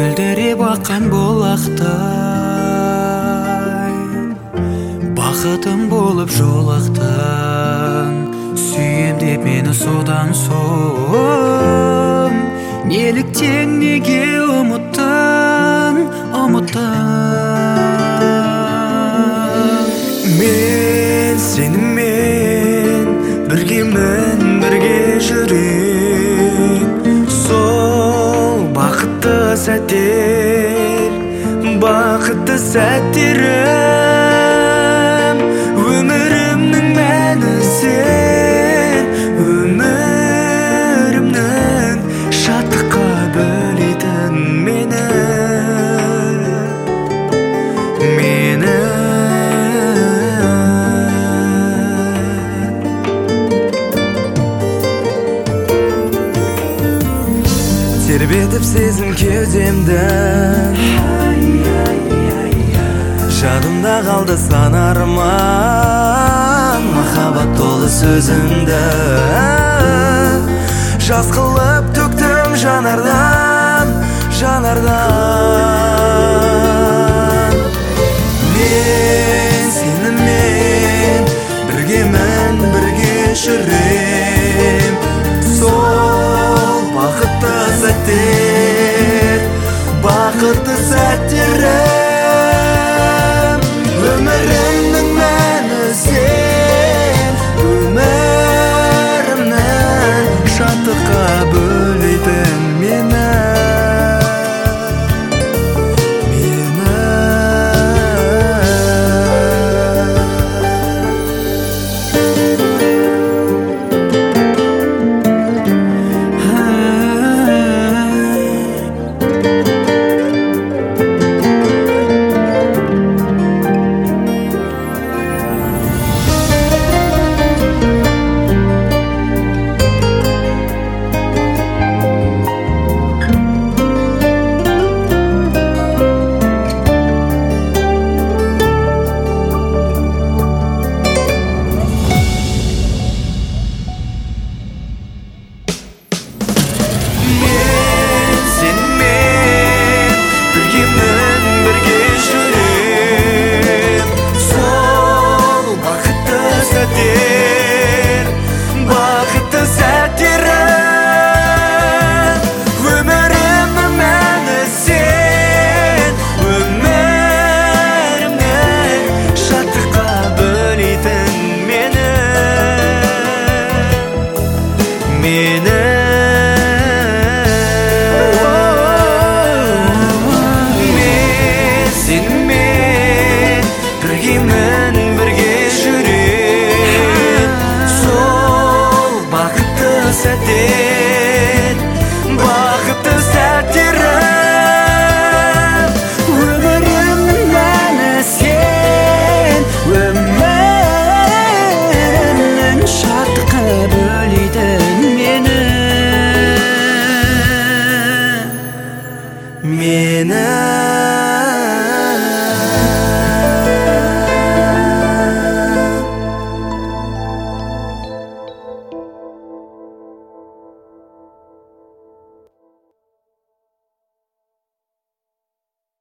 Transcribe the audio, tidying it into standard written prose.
мөлдіреп аққан бұлақтай, бақытым болып жолақтың. Сүйем деп мені содан соң, неліктен неге ұмыттың? Мен сенімен біргемін, бірге жүрем. Сол бақытты сәттер, бақытты сәттерім. Өмірімнің мәні сен, өмірімнің шаттыққа бөлейтін мені. Тербетіп сезім кеудемді, жадымда қалды сан арман, махаббат толы сөзіңді. Жас қылып төктім жанардан. Мен сенімен біргемін, бірге жүрем. Сол бақытты сәттер, бақытты сәттерім. Өмірімнің мәні сен, өмірімнің шаттыққа бөлейтін мені. Бақытты сәттерім, өмірімнің мәні сен, өмірімнің шаттыққа бөлейтін мені.